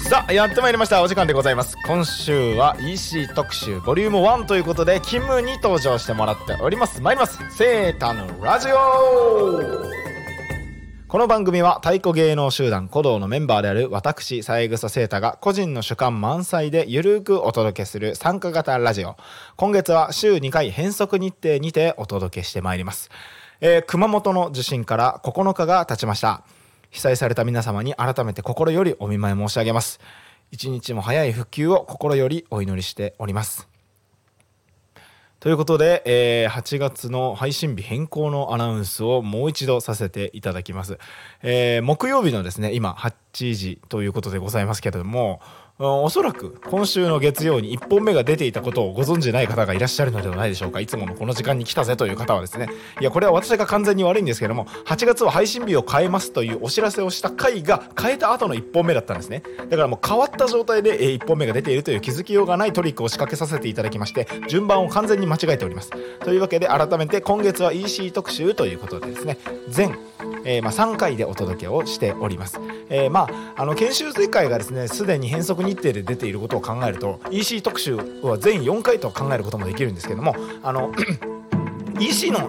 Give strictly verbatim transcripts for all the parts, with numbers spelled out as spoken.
さあやってまいりました。お時間でございます。今週は イーシー 特集ボリュームワンということでキムに登場してもらっております。参ります。セータのラジオ。この番組は太鼓芸能集団鼓動のメンバーである私三枝セータが個人の主観満載でゆるくお届けする参加型ラジオ。今月は週にかい変則日程にてお届けしてまいります。えー、熊本の地震からここのかが経ちました。被災された皆様に改めて心よりお見舞い申し上げます。一日も早い復旧を心よりお祈りしております。ということで、えー、はちがつの配信日変更のアナウンスをもう一度させていただきます。えー、木曜日のですね今はちじということでございますけれども、おそらく今週の月曜にいっぽんめが出ていたことをご存じない方がいらっしゃるのではないでしょうか。いつものこの時間に来たぜという方はですね、いやこれは私が完全に悪いんですけども、はちがつは配信日を変えますというお知らせをした回が変えた後のいっぽんめだったんですね。だからもう変わった状態でいっぽんめが出ているという気づきようがないトリックを仕掛けさせていただきまして、順番を完全に間違えております。というわけで改めて今月は イーシー 特集ということでですね、全えー、まあさんかいでお届けをしております。えー、まああの研修生会がですねすでに変則日程で出ていることを考えると イーシー 特集は全よんかいと考えることもできるんですけども、あのイーシー の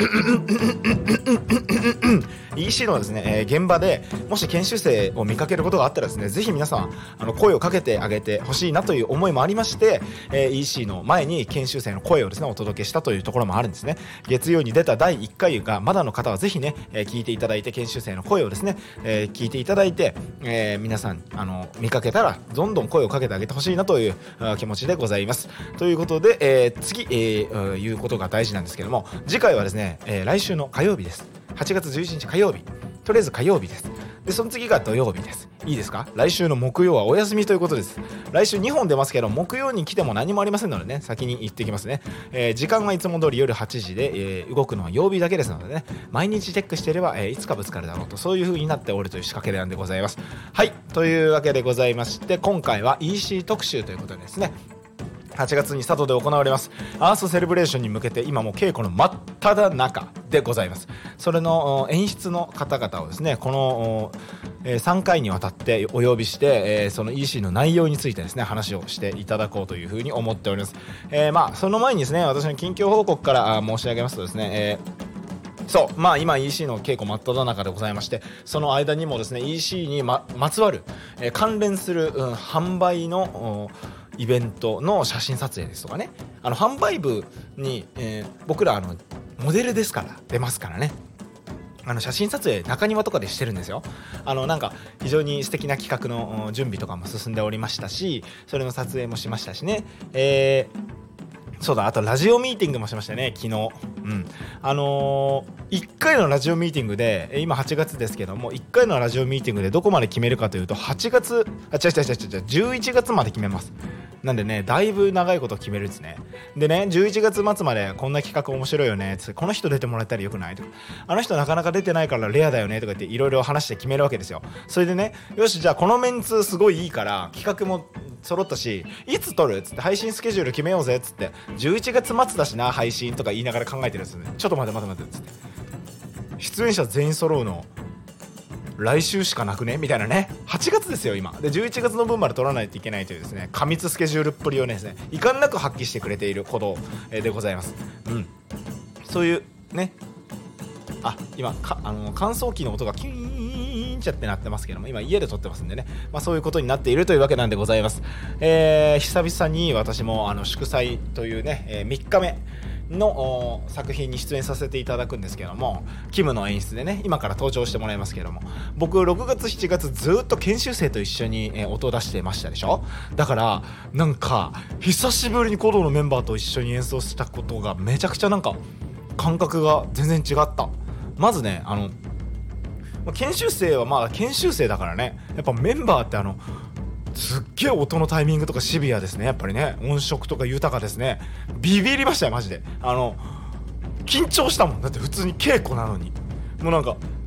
イーシー のですね、えー、現場でもし研修生を見かけることがあったらですね、ぜひ皆さんあの声をかけてあげてほしいなという思いもありまして、えー、イーシー の前に研修生の声をですねお届けしたというところもあるんですね。月曜に出ただいいっかいがまだの方はぜひね、えー、聞いていただいて研修生の声をですね、えー、聞いていただいて、えー、皆さんあの見かけたらどんどん声をかけてあげてほしいなという気持ちでございます。ということで、えー、次、えー、いうことが大事なんですけども、次回はですね、えー、来週の火曜日です。はちがつじゅういちにち火曜日、とりあえず火曜日です。でその次が土曜日です。いいですか。来週の木曜はお休みということです。来週にほん出ますけど木曜に来ても何もありませんのでね、先に言ってきますね。えー、時間はいつも通り夜はちじで、えー、動くのは曜日だけですのでね、毎日チェックしていれば、えー、いつかぶつかるだろうと、そういう風になっておるという仕掛けなんでございます。はい、というわけでございまして、今回は イーシー 特集ということでですね、はちがつに佐渡で行われますアースセレブレーションに向けて今も稽古の真っ只中でございます。それの演出の方々をですね、このさんかいにわたってお呼びして、その イーシー の内容についてですね話をしていただこうというふうに思っております。えー、まあその前にですね、私の近況報告から申し上げますとですね、えーそうまあ今 イーシー の稽古真っ只中でございまして、その間にもですね イーシー に ま, まつわる、えー、関連する、うん、販売のイベントの写真撮影ですとかね、あの販売部に、えー、僕らあのモデルですから出ますからね、あの写真撮影中庭とかでしてるんですよ。あのなんか非常に素敵な企画の準備とかも進んでおりましたし、それの撮影もしましたしね、えーそうだ、あとラジオミーティングもしましたね昨日。うんあのー、いっかいのラジオミーティングで今はちがつですけども、いっかいのラジオミーティングでどこまで決めるかというとはちがつあ違う違う違う違うじゅういちがつまで決めます。なんでね、だいぶ長いこと決めるんですね。でね、じゅういちがつ末までこんな企画面白いよね、この人出てもらったらよくないとか、あの人なかなか出てないからレアだよねとかっていろいろ話して決めるわけですよ。それでね、よしじゃあこのメンツすごいいいから企画も揃ったしいつ撮るっつって配信スケジュール決めようぜっつって、じゅういちがつ末だしな配信とか言いながら考えてるんですよね。ちょっと待って待って待ってっつって、出演者全員揃うの来週しかなくねみたいなね。はちがつですよ今で、じゅういちがつの分まで取らないといけないというですね過密スケジュールっぷりをねですね遺憾なく発揮してくれていることでございます。うんそういうね、あ今かあの乾燥機の音がキューンちゃってなってますけども、今家で撮ってますんでね、まあ、そういうことになっているというわけなんでございます。えー、久々に私もあの祝祭というね、えー、みっかめの作品に出演させていただくんですけども、キムの演出でね今から登場してもらいますけども、僕ろくがつしちがつずっと研修生と一緒に、えー、音を出してましたでしょ。だからなんか久しぶりに鼓動のメンバーと一緒に演奏したことがめちゃくちゃなんか感覚が全然違った。まずね、あの研修生はまあ研修生だからね、やっぱメンバーってあのすっげえ音のタイミングとかシビアですね。やっぱりね音色とか豊かですね。ビビりましたよマジで。あの緊張したもん。だって普通に稽古なのにもうなんか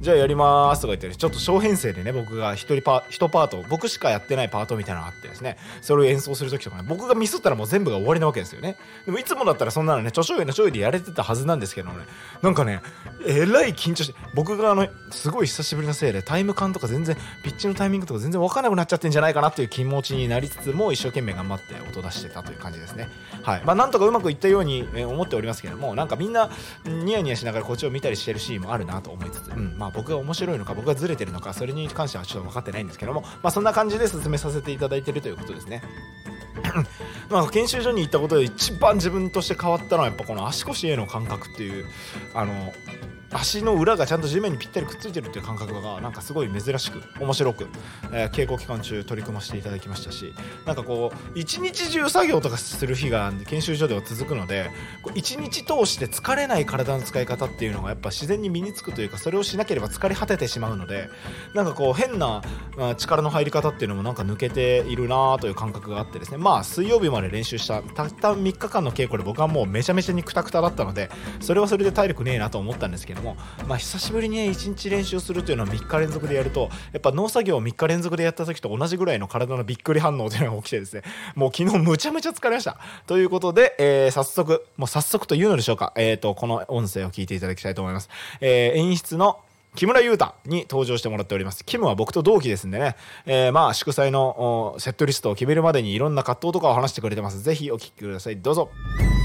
じゃあやりますとか言ってちょっと小編成でね僕が一人パ一パート僕しかやってないパートみたいなのがあってですねそれを演奏する時とかね僕がミスったらもう全部が終わりなわけですよね。でもいつもだったらそんなのねちょちょいのちょいでやれてたはずなんですけどねなんかねえらい緊張して僕があのすごい久しぶりのせいでタイム感とか全然ピッチのタイミングとか全然分からなくなっちゃってんじゃないかなっていう気持ちになりつつも一生懸命頑張って音出してたという感じですね。はいまあなんとかうまくいったように思っておりますけどもなんかみんなニヤニヤしながらこっちを見たりしてるシーンもあるなと思いつつ、うん、まあ僕が面白いのか僕がずれてるのかそれに関してはちょっと分かってないんですけどもまあそんな感じで進めさせていただいているということですね。まあ研修所に行ったことで一番自分として変わったのはやっぱこの足腰への感覚っていうあの足の裏がちゃんと地面にぴったりくっついてるっていう感覚がなんかすごい珍しく面白く、えー、稽古期間中取り組ませていただきましたしなんかこう一日中作業とかする日が研修所では続くのでこう一日通して疲れない体の使い方っていうのがやっぱ自然に身につくというかそれをしなければ疲れ果ててしまうのでなんかこう変な、まあ、力の入り方っていうのもなんか抜けているなという感覚があってですねまあ水曜日まで練習したたったみっかかんの稽古で僕はもうめちゃめちゃにクタクタだったのでそれはそれで体力ねえなと思ったんですけどもまあ久しぶりにねいちにち練習するというのはみっか連続でやるとやっぱ農作業をみっか連続でやった時と同じぐらいの体のびっくり反応というのが起きてですねもう昨日むちゃめちゃ疲れましたということで、えー、早速もう早速というのでしょうか、えー、とこの音声を聞いていただきたいと思います、えー、演出の木村優太に登場してもらっております。キムは僕と同期ですんでね、えー、まあ祝祭のセットリストを決めるまでにいろんな葛藤とかを話してくれてます。ぜひお聞きください。どうぞ。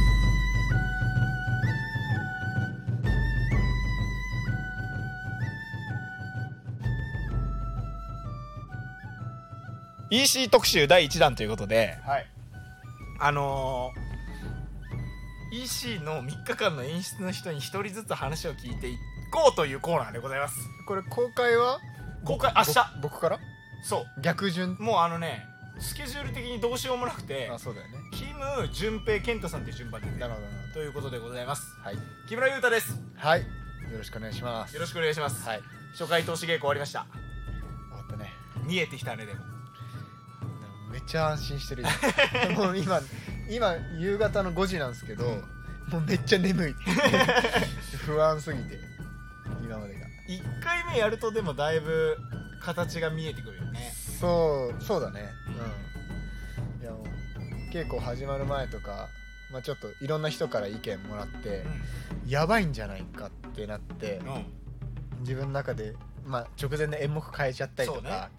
イーシー 特集だいいちだんということで、はい、あのー、イーシー のみっかかんの演出の人にひとりずつ話を聞いていこうというコーナーでございます。 これ公開は公開明日僕からそう逆順もうあのねスケジュール的にどうしようもなくてあそうだよねキム、順平、健太さんっていう順番で、ね、 なるほどということでございます。 はい木村優太です。 はいよろしくお願いします。 よろしくお願いします。 はい初回投資稽古終わりました。 終わったね。 見えてきたね。でもめっちゃ安心してるもう今今夕方のごじなんですけど、うん、もうめっちゃ眠い不安すぎて今までがいっかいめやるとでもだいぶ形が見えてくるよね。 そうそうだねうんいやもう稽古始まる前とか、まあ、ちょっといろんな人から意見もらって、うん、やばいんじゃないかってなって、うん、自分の中で、まあ、直前で演目変えちゃったりとか、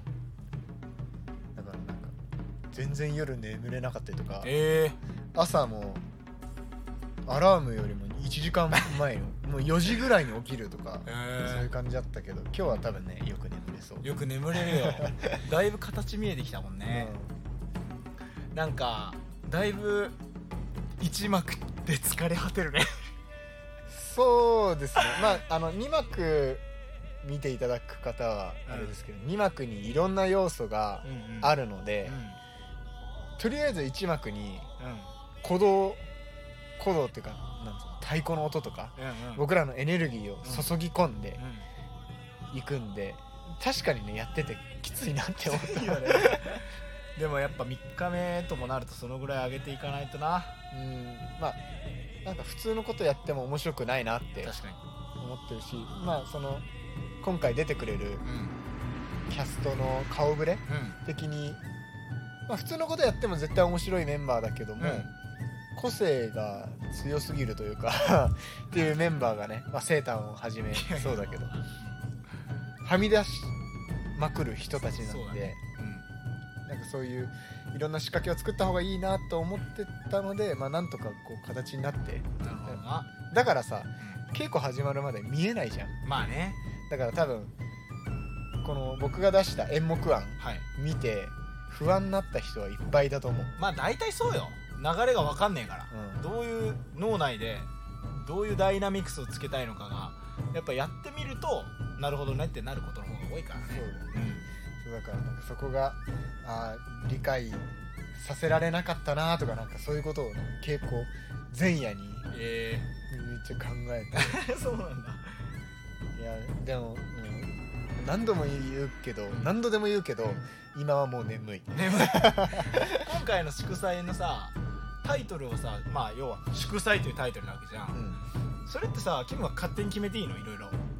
全然夜眠れなかったりとか、えー、朝もアラームよりもいちじかんまえのもうよじぐらいに起きるとか、えー、そういう感じだったけど今日は多分ねよく眠れそう。 よく眠れるよだいぶ形見えてきたもんね、うん、なんかだいぶ一幕で疲れ果てるねそうですねまああのにまく見ていただく方はあれですけど、うん、にまくにいろんな要素があるので、うんうんとりあえずいち幕に鼓動鼓動っていうかなんつうの太鼓の音とか、うんうん、僕らのエネルギーを注ぎ込んでいくんで、うん、確かにねやっててきついなって思ったよねでもやっぱみっかめともなるとそのぐらい上げていかないとな。 うんまあなんか普通のことやっても面白くないなって思ってるしまあその今回出てくれるキャストの顔ぶれ的に、うんまあ、普通のことやっても絶対面白いメンバーだけども、うん、個性が強すぎるというかっていうメンバーがね、まあ、セータンをはじめそうだけどはみ出しまくる人たちなんで、ねうん、なんかそういういろんな仕掛けを作った方がいいなと思ってたので、まあ、なんとかこう形になってなるほどな。だからさ、うん、稽古始まるまで見えないじゃん。 まあねだから多分この僕が出した演目案、はい、見て不安になった人はいっぱいだと思う。 まあ大体そうよ流れが分かんねえから、うん、どういう脳内でどういうダイナミクスをつけたいのかがやっぱやってみるとなるほどねってなることの方が多いからね。そうだね、うん、 そうだからなんかそこがあ理解させられなかったなとかなんかそういうことを、ね、稽古前夜にめっちゃ考えてそうなんだ。 いやでも、うん、何度も言うけど、うん、何度でも言うけど今はもう眠い眠い今回の祝祭のさタイトルをさまあ要は祝祭というタイトルなわけじゃん、うん、それってさキムが勝手に決めていいの？いろいろ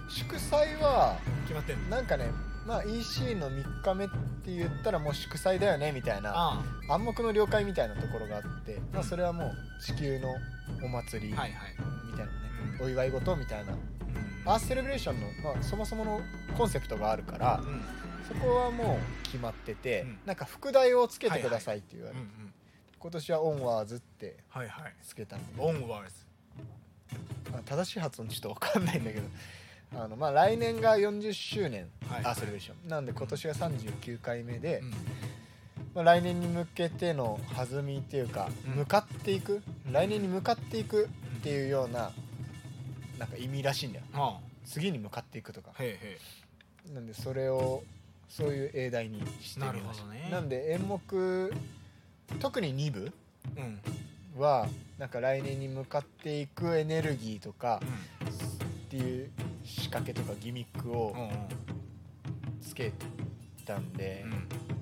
祝祭は決まってんの？ なんかね、まあ イーシー のみっかめって言ったらもう祝祭だよねみたいなあ暗黙の了解みたいなところがあって、まあ、それはもう地球のお祭りみたいなね、 うん、 お祝い事みたいな、うん、アースセレブレーションの、まあ、そもそものコンセプトがあるから、うん、そこはもう決まってて、うん、なんか副題をつけてくださいって言われて、はいはい、うんうん、今年はオンワーズってつけたんで、 はいはい、オンワーズ、 正しい発音ちょっと分かんないんだけどあのまあ来年がよんじゅっしゅうねん、はい、アースセレブレーションなんで今年がさんじゅうきゅうかいめで、うんまあ、来年に向けての弾みっていうか、うん、向かっていく来年に向かっていくっていうようななんか意味らしいんだよ、うん、次に向かっていくとか、へいへいなんでそれをそういう英題にしてみました。なるほどね。なんで演目特にに部、うんはなんか来年に向かっていくエネルギーとか、うん、っていう仕掛けとかギミックをつけたんで、うん、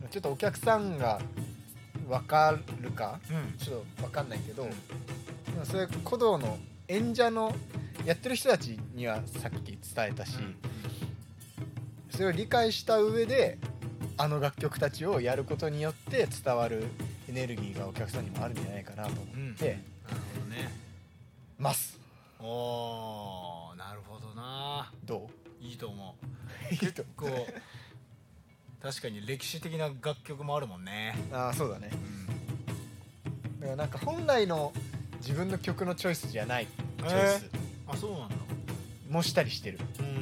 ちょっとお客さんが分かるか、うん、ちょっと分かんないけど、うん、それ鼓動の演者のやってる人たちにはさっき伝えたし、うん、それを理解した上であの楽曲たちをやることによって伝わるエネルギーがお客さんにもあるんじゃないかなと思って、うん、なるほどねますおーなるほどな。 どういいと思う結構確かに歴史的な楽曲もあるもんね。 ああそうだね、うん、だからなんか本来の自分の曲のチョイスじゃないチョイス、えー、あそうなんだもしたりしてる。うんなる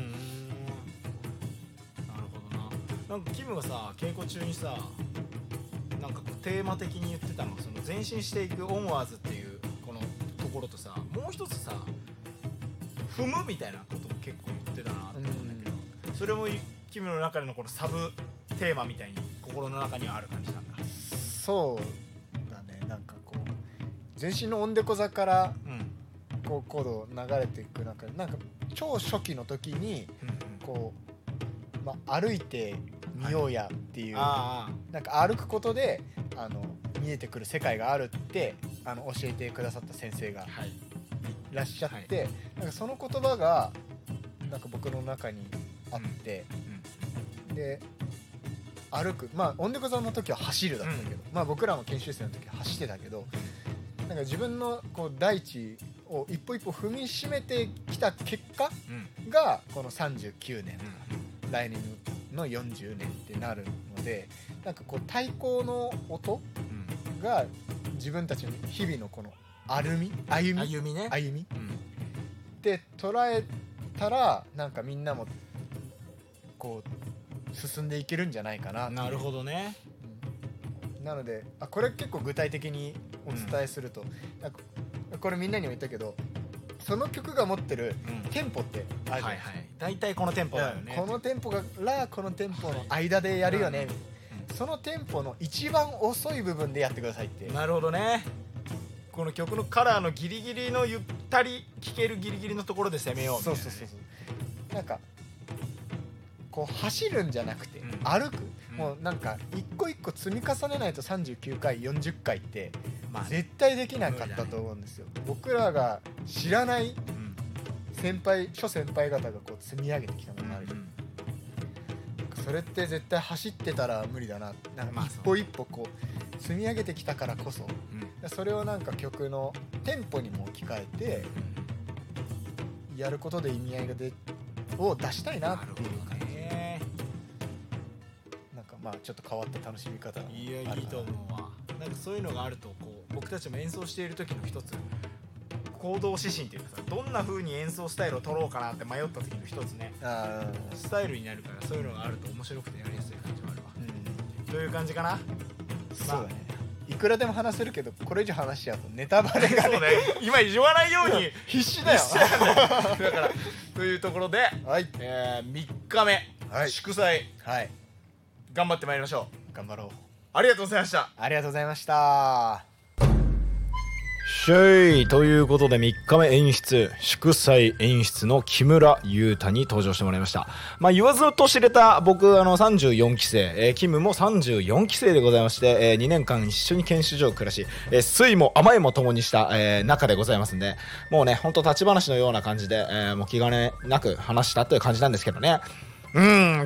ほどな。なんかキムがさ稽古中にさなんかテーマ的に言ってたのその前進していくオンワーズっていうこのところとさもう一つさ踏むみたいなことも結構言ってたなって思うんだけど、うん、それもキムの中でのこのサブテーマみたいに心の中にはある感じなんだ。 そうだね。なんかこう全身のおんでこ座からこうコード流れていく中でなんか超初期の時にこう、まあ、歩いて見ようやっていう、はい、なんか歩くことであの見えてくる世界があるってあの教えてくださった先生がいらっしゃって、はい、なんかその言葉がなんか僕の中にあって、うんうん、で歩くまあオンデコ座の時は走るだったけど、うん、まあ僕らも研修生の時は走ってたけどなんか自分のこう大地を一歩一歩踏みしめてきた結果がこのさんじゅうきゅうねんとか、うん、来年のよんじゅうねんってなるのでなんかこう太鼓の音が自分たちの日々のこの歩み歩み歩みね歩み、うん、で捉えたらなんかみんなもこう進んでいけるんじゃないかな。 なるほどね、 うん、なのであこれ結構具体的にお伝えすると、うん、なんかこれみんなにも言ったけどその曲が持ってるテンポってあるじゃないですか、はいはい、 大体このテンポだよね。 このテンポがらこのテンポの間でやるよね、はいうん、そのテンポの一番遅い部分でやってくださいって。 なるほどね。この曲のカラーのギリギリのゆったり聴けるギリギリのところで攻めようみたいな、ね、そうそうそうそうなんかこう走るんじゃなくて、うん、歩く、うん、もうなんか一個一個積み重ねないとさんじゅうきゅうかいよんじゅっかいって絶対できなかったと思うんですよ、まあ、僕らが知らない先輩諸先輩方がこう積み上げてきたものがある、うんうん、それって絶対走ってたら無理だな。なんか一歩一歩こう積み上げてきたからこそ、うん、それをなんか曲のテンポにも置き換えてやることで意味合いがでを出したいなっていう感じ。なんかまあちょっと変わった楽しみ方があるかな。 いやいいと思うわ。なんかそういうのがあるとこう僕たちも演奏している時の一つ行動指針っていうかさどんな風に演奏スタイルを取ろうかなって迷った時の一つねあスタイルになるからそういうのがあると面白くてやりやすい感じもあるわ、うん、という感じかな。 そうだね、いくらでも話せるけどこれ以上話しちゃうとネタバレが、ね、そうね今言わないように必死だよだからというところで、はいえー、みっかめ、はい、祝祭、はい、頑張ってまいりましょう。 頑張ろう。 ありがとうございました。 ありがとうございました。 しゃい。ということでみっかめ演出、祝祭演出の木村優太に登場してもらいました。まあ言わずと知れた僕あのさんじゅうよんきせい、えー、キムもさんじゅうよんきせいでございまして、えー、にねんかん一緒に研修所を暮らし、えー、酸いも甘いも共にした、えー、仲でございますんで、もうねほんと立ち話のような感じで、えー、もう気兼ねなく話したという感じなんですけどね。うん、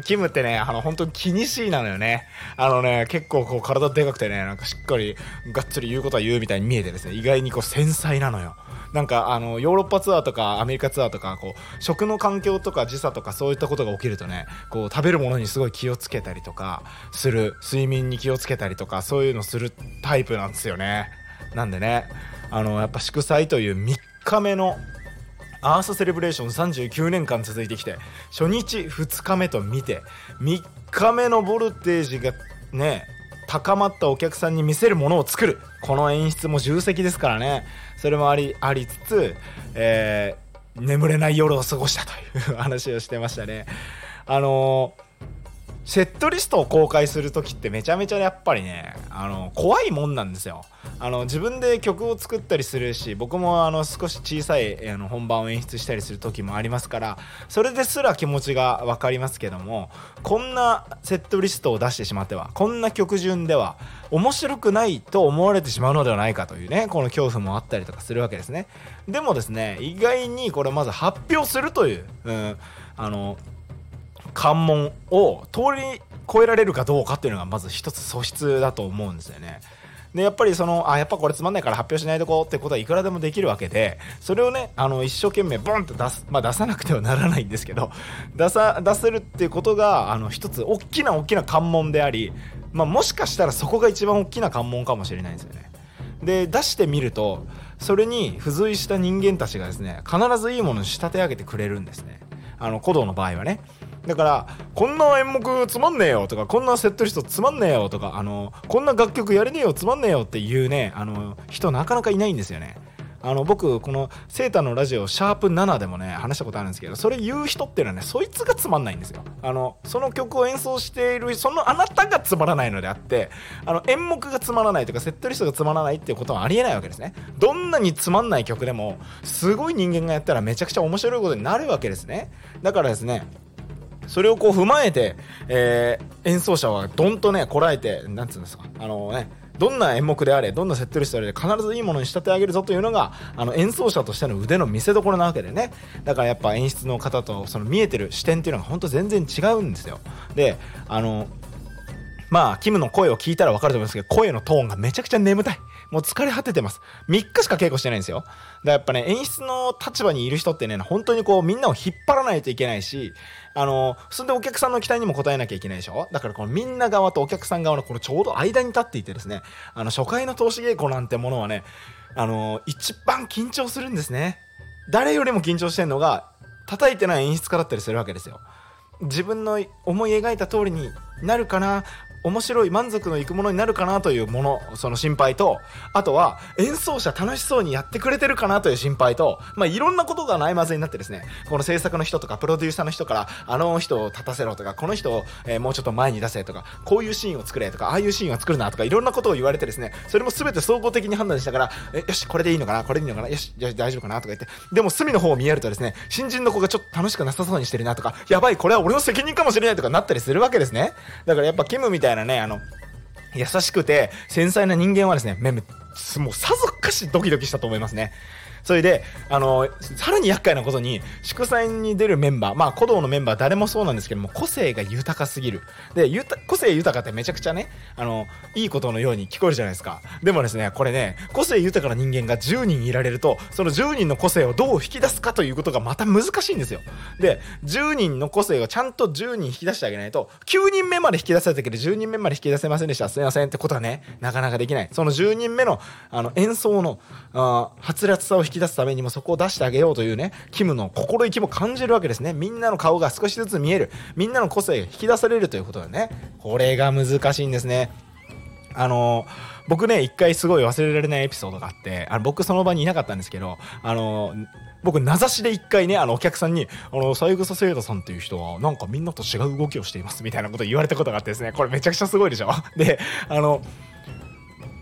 キムってね、あの、本当に気にしいなのよね。あのね、結構こう体でかくてね、なんかしっかりがっつり言うことは言うみたいに見えてですね、意外にこう繊細なのよ。なんかあの、ヨーロッパツアーとかアメリカツアーとか、こう、食の環境とか時差とかそういったことが起きるとね、こう、食べるものにすごい気をつけたりとかする、睡眠に気をつけたりとか、そういうのするタイプなんですよね。なんでね、あの、やっぱ祝祭というみっかめのアースセレブレーションさんじゅうきゅうねんかん続いてきて、初日ふつかめと見てみっかめのボルテージがね高まったお客さんに見せるものを作る、この演出も重責ですからね。それもありありつつ、えー、眠れない夜を過ごしたという話をしてましたね。あのーセットリストを公開するときってめちゃめちゃやっぱりね、あの怖いもんなんですよ。あの自分で曲を作ったりするし、僕もあの少し小さいあの本番を演出したりする時もありますから、それですら気持ちが分かりますけども、こんなセットリストを出してしまっては、こんな曲順では面白くないと思われてしまうのではないかというね、この恐怖もあったりとかするわけですね。でもですね、意外にこれまず発表するという、うん、あの関門を通り越えられるかどうかっていうのがまず一つ素質だと思うんですよね。でやっぱりそのあやっぱこれつまんないから発表しないとこうってことはいくらでもできるわけで、それをねあの一生懸命ボンと出す、まあ出さなくてはならないんですけど、出さ出せるっていうことがあの一つ大きな大きな関門であり、まあもしかしたらそこが一番大きな関門かもしれないんですよね。で出してみると、それに付随した人間たちがですね必ずいいものに仕立て上げてくれるんですね。あの鼓動の場合はね。だからこんな演目つまんねえよとか、こんなセットリストつまんねえよとか、あのこんな楽曲やれねえよつまんねえよっていうね、あの人なかなかいないんですよね。あの僕このセータのラジオシャープななでもね話したことあるんですけど、それ言う人っていうのはねそいつがつまんないんですよ。あのその曲を演奏しているそのあなたがつまらないのであって、あの演目がつまらないとかセットリストがつまらないっていうことはありえないわけですね。どんなにつまんない曲でもすごい人間がやったらめちゃくちゃ面白いことになるわけですね。だからですね、それをこう踏まえて、えー、演奏者はどんとねこらえて、なんつうんですか、あのねどんな演目であれ、どんなセットリストであれ必ずいいものに仕立て上げるぞというのがあの演奏者としての腕の見せ所なわけでね。だからやっぱ演出の方とその見えてる視点っていうのが本当全然違うんですよ。であのまあキムの声を聞いたら分かると思いますけど、声のトーンがめちゃくちゃ眠たい、もう疲れ果ててます。みっかしか稽古してないんですよ。だからやっぱね演出の立場にいる人ってね本当にこうみんなを引っ張らないといけないし、あのそれでお客さんの期待にも応えなきゃいけないでしょ。だからこのみんな側とお客さん側のこのちょうど間に立っていてですね、あの初回の通し稽古なんてものはね、あの一番緊張するんですね。誰よりも緊張してるのが叩いてない演出家だったりするわけですよ。自分の思い描いた通りになるかな、面白い満足のいくものになるかなというもの、その心配と、あとは演奏者楽しそうにやってくれてるかなという心配と、まあいろんなことがないまぜになってですね、この制作の人とかプロデューサーの人からあの人を立たせろとか、この人を、えー、もうちょっと前に出せとか、こういうシーンを作れとか、ああいうシーンを作るなとか、いろんなことを言われてですね、それも全て総合的に判断したから、えよしこれでいいのかな、これでいいのかな、よしじゃあ大丈夫かなとか言って、でも隅の方を見えるとですね、新人の子がちょっと楽しくなさそうにしてるなとか、やばいこれは俺の責任かもしれないとかなったりするわけですね。だからやっぱキムみたいなね、あの優しくて繊細な人間はですね、めめもうさぞかしドキドキしたと思いますね。それであのさらに厄介なことに、祝祭に出るメンバー、まあ鼓動のメンバー誰もそうなんですけども、個性が豊かすぎる。でゆた個性豊かってめちゃくちゃね、あのいいことのように聞こえるじゃないですか。でもですね、これね個性豊かな人間がじゅうにんいられると、そのじゅうにんの個性をどう引き出すかということがまた難しいんですよ。でじゅうにんの個性をちゃんとじゅうにん引き出してあげないと、きゅうにんめまで引き出せたけどじゅうにんめまで引き出せませんでした、すいませんってことはねなかなかできない。そのじゅうにんめのあの演奏のあはつらつさを引き出すためにもそこを出してあげようというね、キムの心意気も感じるわけですね。みんなの顔が少しずつ見える、みんなの個性が引き出されるということでね、これが難しいんですね。あの僕ね一回すごい忘れられないエピソードがあって、あの僕その場にいなかったんですけど、あの僕名指しで一回ね、あのお客さんにあの三枝聖太さんっていう人はなんかみんなと違う動きをしていますみたいなことを言われたことがあってですね、これめちゃくちゃすごいでしょ。であの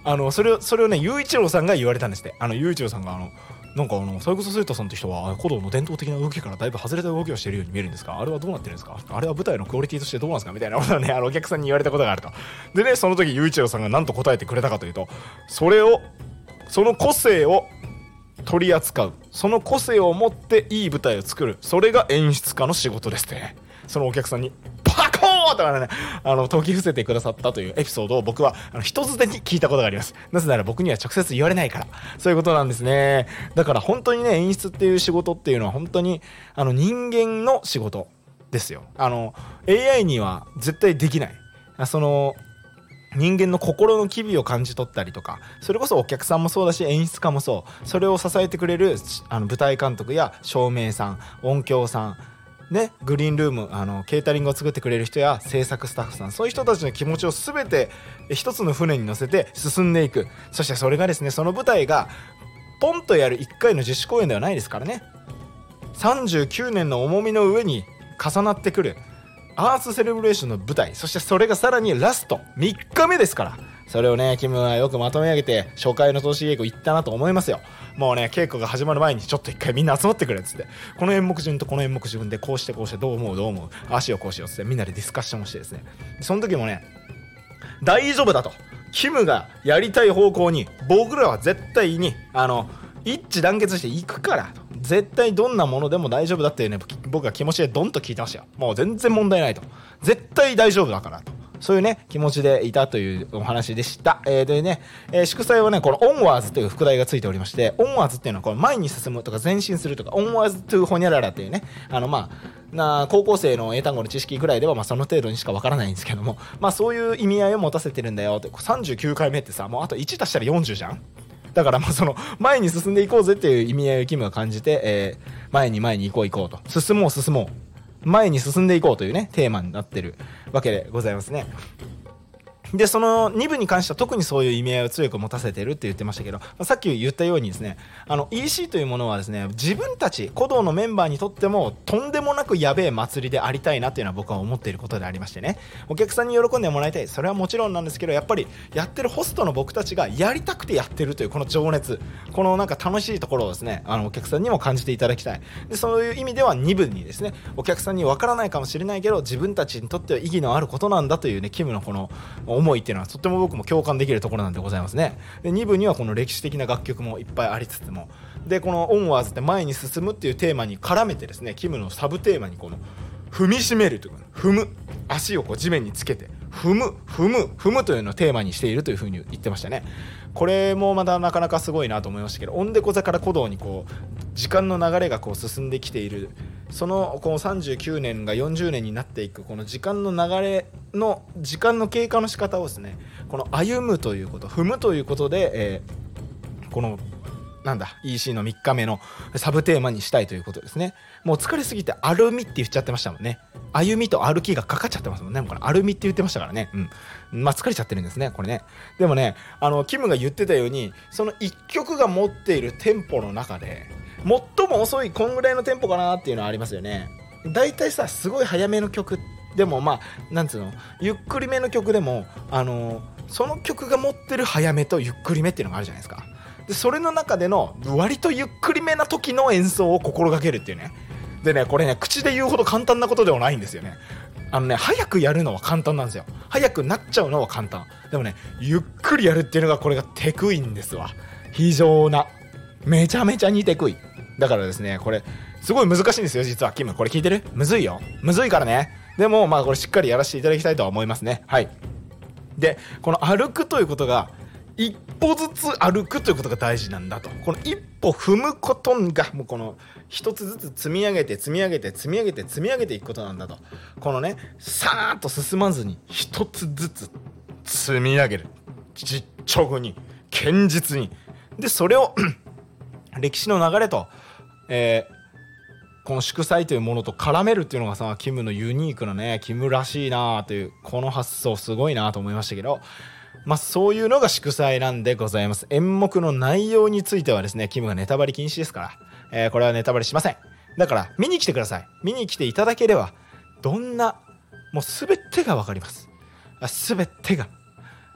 あのそれをそれをね雄一郎さんが言われたんですって。あの雄一郎さんがあのなんかあのサイコソセータさんって人は古道の伝統的な動きからだいぶ外れた動きをしているように見えるんですが、あれはどうなってるんですか、あれは舞台のクオリティとしてどうなんですかみたいなことをねあのお客さんに言われたことがあると。でねその時雄一郎さんが何と答えてくれたかというと、それをその個性を取り扱う、その個性を持っていい舞台を作る、それが演出家の仕事ですってね、そのお客さんにパコーンとかねあの解き伏せてくださったというエピソードを僕はあの人づてに聞いたことがあります。なぜなら僕には直接言われないから。そういうことなんですね。だから本当にね演出っていう仕事っていうのは本当にあの人間の仕事ですよ。あの エーアイ には絶対できない、その人間の心の機微を感じ取ったりとか、それこそお客さんもそうだし演出家もそう、それを支えてくれるあの舞台監督や照明さん、音響さんね、グリーンルーム、あのケータリングを作ってくれる人や制作スタッフさん、そういう人たちの気持ちを全て一つの船に乗せて進んでいく。そしてそれがですね、その舞台がポンとやるいっかいの自主公演ではないですからね、さんじゅうきゅうねんの重みの上に重なってくるアースセレブレーションの舞台、そしてそれがさらにラストみっかめですから、それをねキムはよくまとめ上げて初回の投資稽古行ったなと思いますよ。もうね稽古が始まる前にちょっと一回みんな集まってくれっつって、この演目順とこの演目順でこうしてこうしてどう思うどう思う足をこうしようっつってみんなでディスカッションをしてですね、その時もね大丈夫だと、キムがやりたい方向に僕らは絶対にあの一致団結していくからと、絶対どんなものでも大丈夫だっていうね僕は気持ちでドンと聞いてましたよ。もう全然問題ないと、絶対大丈夫だからと、そういうね気持ちでいたというお話でした。えー、でね、えー、祝祭はねこのオンワーズという副題がついておりまして、オンワーズっていうのはこの前に進むとか前進するとか、オンワーズトゥホニャララっていうね、あのまあな高校生の英単語の知識ぐらいではまあその程度にしかわからないんですけども、まあそういう意味合いを持たせてるんだよって。さんじゅうきゅうかいめってさ、もうあといち足したらよんじゅうじゃん。だからまあその前に進んでいこうぜっていう意味合いをキムが感じて、えー、前に前に行こう行こうと、進もう進もう前に進んでいこうというねテーマになってるわけでございますね。でそのに部に関しては特にそういう意味合いを強く持たせてるって言ってましたけど、さっき言ったようにですね、あの イーシー というものはですね、自分たち鼓動のメンバーにとってもとんでもなくやべえ祭りでありたいなっていうのは僕は思っていることでありましてね、お客さんに喜んでもらいたい、それはもちろんなんですけど、やっぱりやってるホストの僕たちがやりたくてやってるというこの情熱、このなんか楽しいところをですね、あのお客さんにも感じていただきたい。でそういう意味ではに部にですね、お客さんにわからないかもしれないけど自分たちにとっては意義のあることなんだというねキムのこの思いっていうのはとっても僕も共感できるところなんでございますね。でに部にはこの歴史的な楽曲もいっぱいありつつも、でこのオンワーズって前に進むっていうテーマに絡めてですね、キムのサブテーマにこの踏みしめるというか、踏む、足をこう地面につけて踏む踏む踏むというのをテーマにしているというふうに言ってましたね。これもまたなかなかすごいなと思いましたけど、オンデコ座から鼓動にこう時間の流れがこう進んできている、そのこのさんじゅうきゅうねんがよんじゅうねんになっていくこの時間の流れの時間の経過の仕方をですね、この歩むということ、踏むということで、えー、このなんだ イーシー のみっかめのサブテーマにしたいということですね。もう疲れすぎて歩みって言っちゃってましたもんね。歩みと歩きがかかっちゃってますもんね。もうこれ歩みって言ってましたからね。うん。まあ疲れちゃってるんですねこれね。でもね、あのキムが言ってたように、そのいっきょくが持っているテンポの中で最も遅いこんぐらいのテンポかなっていうのはありますよね。だいたいさすごい早めの曲でもまあなんつうのゆっくりめの曲でもあのその曲が持ってる早めとゆっくりめっていうのがあるじゃないですか。でそれの中での割とゆっくりめな時の演奏を心がけるっていうね。でねこれね口で言うほど簡単なことではないんですよね。あのね早くやるのは簡単なんですよ。早くなっちゃうのは簡単。でもねゆっくりやるっていうのがこれがテクいんですわ。非常なめちゃめちゃにテクい。だからですねこれすごい難しいんですよ実は。キムこれ聞いてる？むずいよ。むずいからね。でもまあこれしっかりやらせていただきたいとは思いますね。はい。でこの歩くということが一歩ずつ歩くということが大事なんだと。この一歩踏むことがもうこの一つずつ積み上げて積み上げて積み上げて積み上げていくことなんだと。このねさーっと進まずに一つずつ積み上げる、実直に堅実に。でそれを歴史の流れと、えー、この祝祭というものと絡めるっていうのがさ、キムのユニークなね、キムらしいなという、この発想すごいなと思いましたけど、まあそういうのが祝祭なんでございます。演目の内容についてはですね、キムがネタバレ禁止ですから、えー、これはネタバレしません。だから見に来てください。見に来ていただければどんなもう全てが分かります。全てが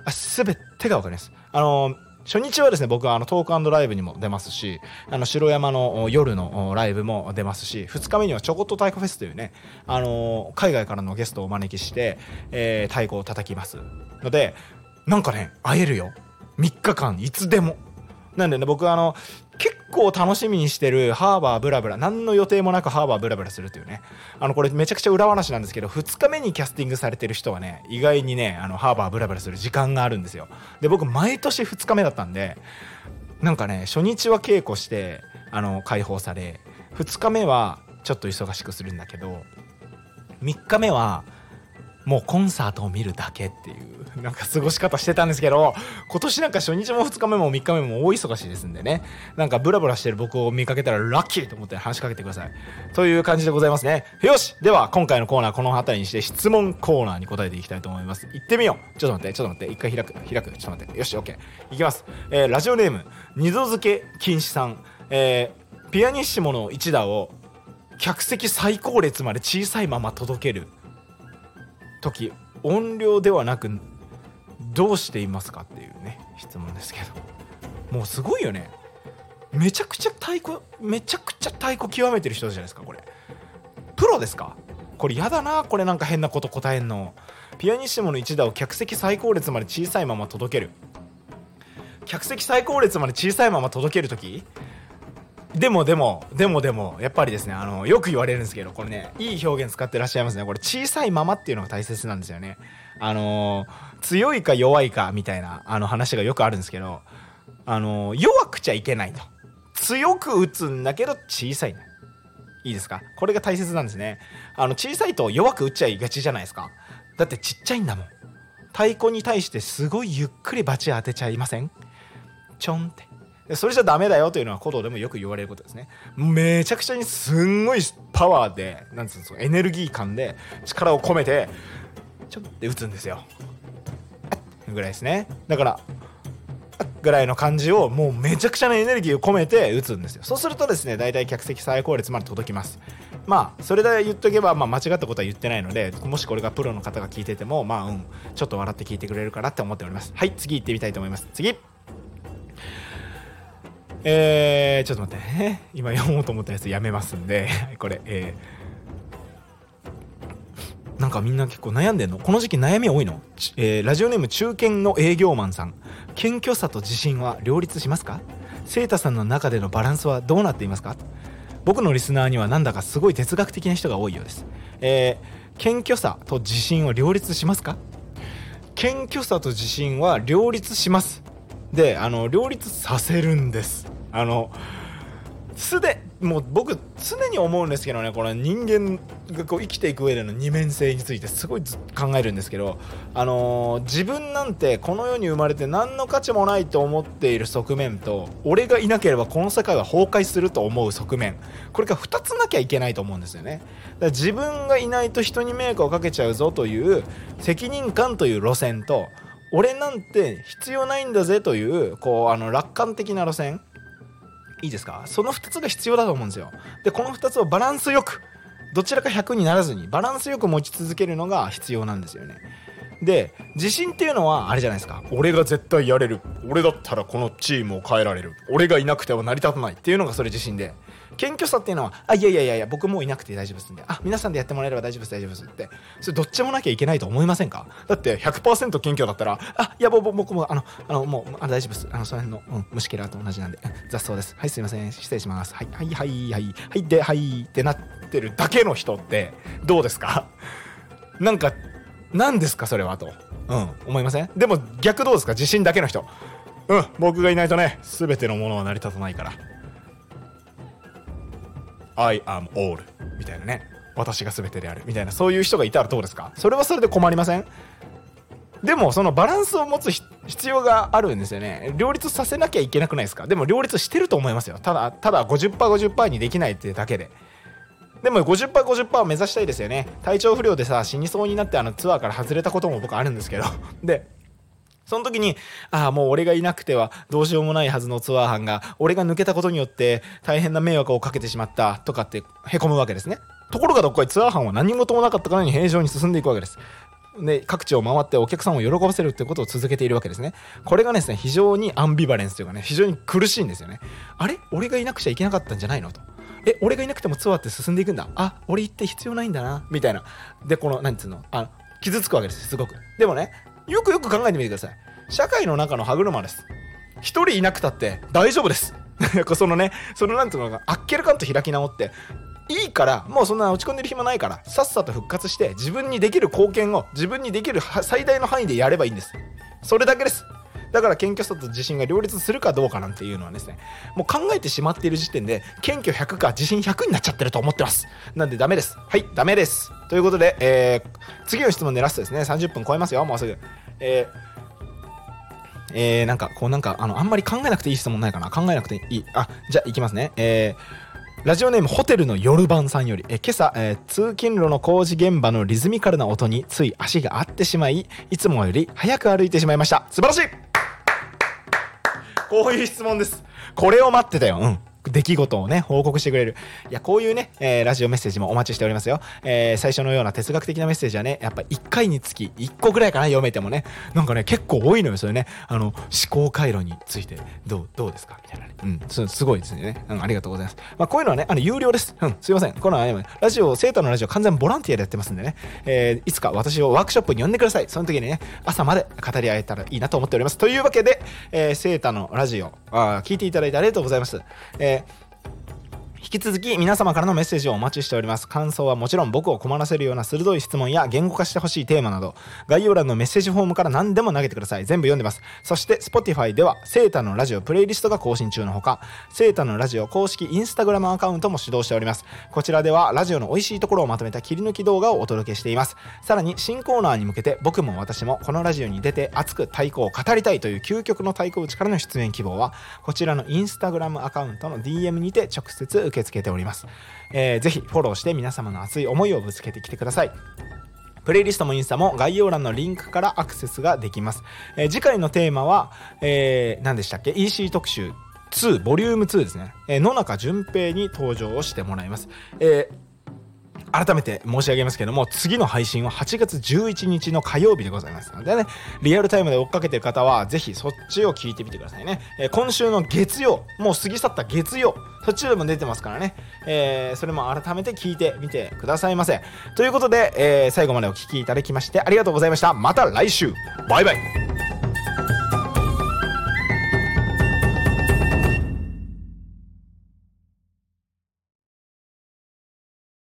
あ全てが分かります。あの初日はですね、僕はあのトーク&ライブにも出ますし、あの城山の夜のライブも出ますし、ふつかめにはちょこっと太鼓フェスというね、あの海外からのゲストをお招きして、えー、太鼓を叩きますので、なんかね会えるよ、みっかかんいつでも。なんでね、僕はあの結構楽しみにしてるハーバーブラブラ、何の予定もなくハーバーブラブラするというね、あのこれめちゃくちゃ裏話なんですけど、ふつかめにキャスティングされてる人はね、意外にねあのハーバーブラブラする時間があるんですよ。で僕毎年ふつかめだったんで、なんかね初日は稽古してあの解放され、ふつかめはちょっと忙しくするんだけど、みっかめはもうコンサートを見るだけっていうなんか過ごし方してたんですけど、今年なんか初日もふつかめもみっかめも大忙しいですんでね、なんかブラブラしてる僕を見かけたらラッキーと思って話しかけてくださいという感じでございますね。よし、では今回のコーナーこの辺りにして質問コーナーに答えていきたいと思います。行ってみよう。ちょっと待ってちょっと待って一回開く開くちょっと待って、よし OK いきます。えー、ラジオネーム二度漬け禁止さん、えー、ピアニッシモの一打を客席最高列まで小さいまま届ける時、音量ではなくどうしていますかっていうね質問ですけど、もうすごいよね。めちゃくちゃ太鼓めちゃくちゃ太鼓極めてる人じゃないですか。これプロですか？これやだな、これなんか変なこと答えんの。ピアニッシモの一打を客席最高列まで小さいまま届ける、客席最高列まで小さいまま届けるとき、でもでもでもでもやっぱりですね、あのよく言われるんですけど、これねいい表現使ってらっしゃいますね。これ小さいままっていうのが大切なんですよね。あのー、強いか弱いかみたいなあの話がよくあるんですけど、あのー、弱くちゃいけないと、強く打つんだけど小さい、いいですか？これが大切なんですね。あの小さいと弱く打っちゃいがちじゃないですか。だってちっちゃいんだもん。太鼓に対してすごいゆっくりバチ当てちゃいません？ちょんって。それじゃダメだよというのは古道でもよく言われることですね。めちゃくちゃにすんごいパワーで、なんつうんですか、エネルギー感で力を込めてちょっと打つんですよぐらいですね。だからぐらいの感じをもうめちゃくちゃなエネルギーを込めて打つんですよ。そうするとですね、だいたい客席最高列まで届きます。まあそれで言っとけば、まあ、間違ったことは言ってないので、もしこれがプロの方が聞いててもまあうんちょっと笑って聞いてくれるかなって思っております。はい、次行ってみたいと思います。次、えー、ちょっと待ってね、今読もうと思ったやつやめますんでこれ、えー、なんかみんな結構悩んでんの、この時期悩み多いの、えー、ラジオネーム中堅の営業マンさん、謙虚さと自信は両立しますか？セイタさんの中でのバランスはどうなっていますか？僕のリスナーにはなんだかすごい哲学的な人が多いようです。えー、謙虚さと自信を両立しますか？謙虚さと自信は両立します。で、あの両立させるんです。あのすでもう僕常に思うんですけどね、この人間がこう生きていく上での二面性についてすごい考えるんですけど、あのー、自分なんてこの世に生まれて何の価値もないと思っている側面と、俺がいなければこの世界は崩壊すると思う側面、これがふたつなきゃいけないと思うんですよね。だから自分がいないと人に迷惑をかけちゃうぞという責任感という路線と、俺なんて必要ないんだぜというこうあの楽観的な路線、いいですか？そのふたつが必要だと思うんですよ。でこのふたつをバランスよく、どちらかひゃくにならずにバランスよく持ち続けるのが必要なんですよね。で自信っていうのはあれじゃないですか、俺が絶対やれる、俺だったらこのチームを変えられる、俺がいなくては成り立たないっていうのがそれ自信で、謙虚さっていうのはあいやいやいやいや僕もういなくて大丈夫ですんで、あ皆さんでやってもらえれば大丈夫です大丈夫ですって、それどっちもなきゃいけないと思いませんか？だって ひゃくパーセント 謙虚だったら、あいや僕もあのあのもうあ大丈夫です、あのその辺の、うん、虫けらと同じなんで、うん、雑草です、はいすいません失礼します、はいはいはいはいはいではいってなってるだけの人ってどうですか？なんか何ですかそれはと、うん思いません？でも逆どうですか？自信だけの人、うん僕がいないとね全てのものは成り立たないから、I am all みたいなね、私が全てであるみたいな、そういう人がいたらどうですか？それはそれで困りません？でもそのバランスを持つ必要があるんですよね。両立させなきゃいけなくないですか？でも両立してると思いますよ。ただただ ごじゅっパーセントごじゅっパーセント にできないってだけで、でも ごじゅっパーセントごじゅっパーセント を目指したいですよね。体調不良でさ死にそうになってあのツアーから外れたことも僕あるんですけどでその時にああもう俺がいなくてはどうしようもないはずのツアー班が俺が抜けたことによって大変な迷惑をかけてしまったとかってへこむわけですね。ところがどっこいツアー班は何事もなかったかのように平常に進んでいくわけです。 で各地を回ってお客さんを喜ばせるってことを続けているわけですね。これがですね非常にアンビバレンスというかね非常に苦しいんですよね。あれ俺がいなくちゃいけなかったんじゃないのと、え俺がいなくてもツアーって進んでいくんだ、あ俺行って必要ないんだなみたいな、でこの何つうのあ傷つくわけですすごく。でもねよくよく考えてみてください。社会の中の歯車です。一人いなくたって大丈夫ですそのねそのなんていうのかあっけらかんと開き直っていいから、もうそんな落ち込んでる暇ないからさっさと復活して自分にできる貢献を自分にできる最大の範囲でやればいいんです。それだけです。だから謙虚さと自信が両立するかどうかなんていうのはですねもう考えてしまっている時点で謙虚ひゃくか自信ひゃくになっちゃってると思ってます。なんでダメです。はいダメです。ということで、えー、次の質問でラストですね。さんじゅっぷん超えますよもうすぐ。えーえー、なんかこうなんかあのあんまり考えなくていい質問ないかな。考えなくていい。あじゃあいきますね。えー、ラジオネームホテルの夜晩さんより、えー、今朝、えー、通勤路の工事現場のリズミカルな音につい足が合ってしまいいつもより早く歩いてしまいました。素晴らしい。こういう質問です。これを待ってたよ。うん出来事をね報告してくれる。いやこういうね、えー、ラジオメッセージもお待ちしておりますよ。えー、最初のような哲学的なメッセージはねやっぱいっかいにつきいっこぐらいかな読めてもねなんかね結構多いのよそれね。あの思考回路についてどうどうですかみたいなね。うんす, すごいですね、うん、ありがとうございます。まあこういうのはねあの有料です。うんすいません。このは、ね、ラジオセーターのラジオ完全ボランティアでやってますんでね、えー、いつか私をワークショップに呼んでください。その時にね朝まで語り合えたらいいなと思っております。というわけで、えー、セーターのラジオあ聞いていただいてありがとうございます。えー引き続き皆様からのメッセージをお待ちしております。感想はもちろん僕を困らせるような鋭い質問や言語化してほしいテーマなど概要欄のメッセージフォームから何でも投げてください。全部読んでます。そして Spotify ではセータのラジオプレイリストが更新中のほかセータのラジオ公式インスタグラムアカウントも始動しております。こちらではラジオの美味しいところをまとめた切り抜き動画をお届けしています。さらに新コーナーに向けて僕も私もこのラジオに出て熱く太鼓を語りたいという究極の太鼓打ちからの出演希望はこちらのインスタグラムアカウントの ディーエム にて直接受け付けております。えー、ぜひフォローして皆様の熱い思いをぶつけてきてください。プレイリストもインスタも概要欄のリンクからアクセスができます。えー、次回のテーマは、えー、何でしたっけ イーシー 特集にボリュームツーですね。えー、野中淳平に登場をしてもらいます。えー改めて申し上げますけども次の配信ははちがつじゅういちにちの火曜日でございますのでねリアルタイムで追っかけてる方はぜひそっちを聞いてみてくださいね。えー、今週の月曜もう過ぎ去った月曜そっちでも出てますからね、えー、それも改めて聞いてみてくださいませ。ということで、えー、最後までお聞きいただきましてありがとうございました。また来週バイバイ。